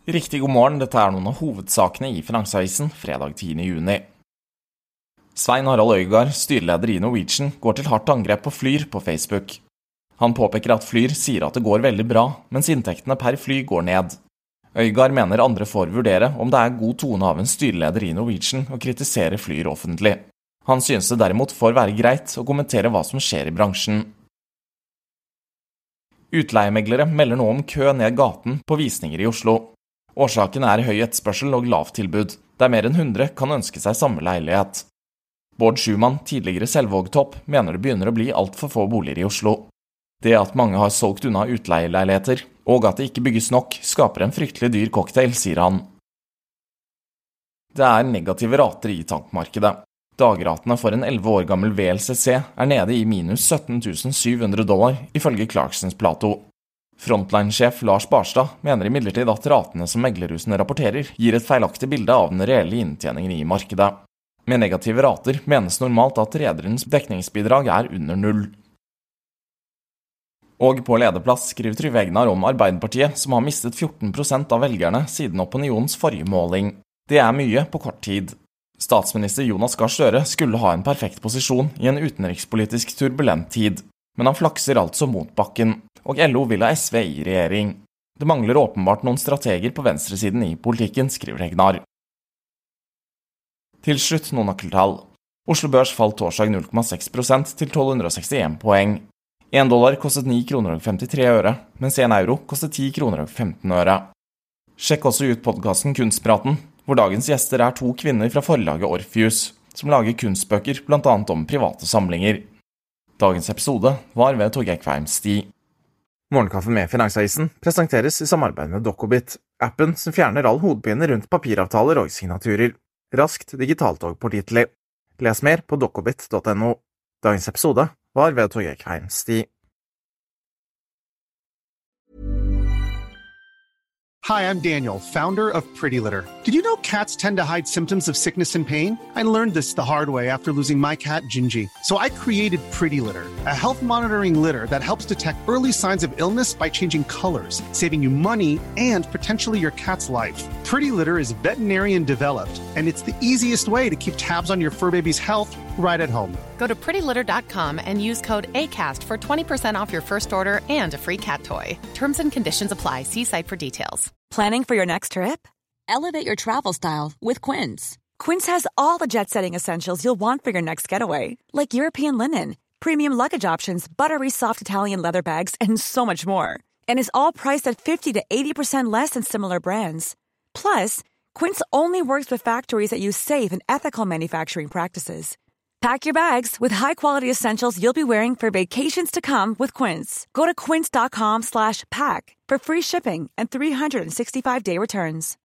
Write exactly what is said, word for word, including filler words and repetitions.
Riktig god morgen, dette er noen av hovedsakene i Finansavisen fredag tiende juni. Svein Harald Øygard, styreleder i Norwegian, går til hardt angrep på Flyr på Facebook. Han påpeker at Flyr sier at det går veldig bra, mens inntektene per fly går ned. Øygard mener andre får vurdere om det er god tone av en styreleder i Norwegian å kritisere Flyr offentlig. Han synes det derimot får være greit å kommentere hva som skjer i bransjen. Utleiemeglere melder nå om kø ned gaten på visninger i Oslo. Årsaken er høy etterspørsel og lavt tilbud, der mer enn hundre kan ønske seg samme leilighet. Bård Schumann, tidligere Selvåg-topp, mener det begynner å bli alt for få boliger i Oslo. Det at mange har solgt unna utleieleiligheter, og at det ikke bygges nok, skaper en fryktelig dyr cocktail, sier han. Det er negative rater i tankmarkedet. Dagratene for en elleve år gammel V L C C er nede i minus sytten tusen syv hundre dollar, ifølge Clarksons Plato. Frontline-sjef Lars Barstad mener imidlertid at ratene som meglerhusene rapporterer gir et feilaktig bilde av den reelle inntjeningen i markedet. Med negative rater menes normalt at rederens dekningsbidrag er under null. Og på lederplass skriver Trygve Hegnar om Arbeiderpartiet, som har mistet fjorten prosent av velgerne siden Opinions forrige måling. Det er mye på kort tid. Statsminister Jonas Gahr Støre skulle ha en perfekt posisjon i en utenrikspolitisk turbulent tid, men han flakser altså mot bakken, og L O vil ha S V i regjering. Det mangler åpenbart noen strateger på venstresiden i politikken, skriver Hegnar. Til slutt noen nøkkeltall. Oslo Børs falt torsdag null komma seks prosent til tolv hundre og sekstien poeng. En dollar kostet ni kroner og femtitre øre, mens en euro kostet ti kroner og femten øre. Sjekk også ut podcasten Kunstpraten, hvor dagens gjester er to kvinner fra forlaget Orpheus, som lager kunstbøker blant annet om private samlinger. Dagens episode var ved Torgeir Kveim Sti. Morgenkaffe med Finansavisen presenteres i samarbeid med Dokobit, appen som fjerner all hodepine rundt papiravtaler og signaturer. Raskt, digitalt og pålitelig. Les mer på dokobit punktum no. Dagens episode var ved Torgeir Kveim Sti. Hi, I'm Daniel, founder of Pretty Litter. Did you know cats tend to hide symptoms of sickness and pain? I learned this the hard way after losing my cat, Gingy. So I created Pretty Litter, a health monitoring litter that helps detect early signs of illness by changing colors, saving you money and potentially your cat's life. Pretty Litter is veterinarian developed, and it's the easiest way to keep tabs on your fur baby's health right at home. Go to pretty litter dot com and use code ACAST for twenty percent off your first order and a free cat toy. Terms and conditions apply. See site for details. Planning for your next trip? Elevate your travel style with Quince. Quince has all the jet-setting essentials you'll want for your next getaway, like European linen, premium luggage options, buttery soft Italian leather bags, and so much more. And is all priced at fifty to eighty percent less than similar brands. Plus, Quince only works with factories that use safe and ethical manufacturing practices. Pack your bags with high-quality essentials you'll be wearing for vacations to come with Quince. Go to quince dot com slash pack for free shipping and three hundred sixty-five day returns.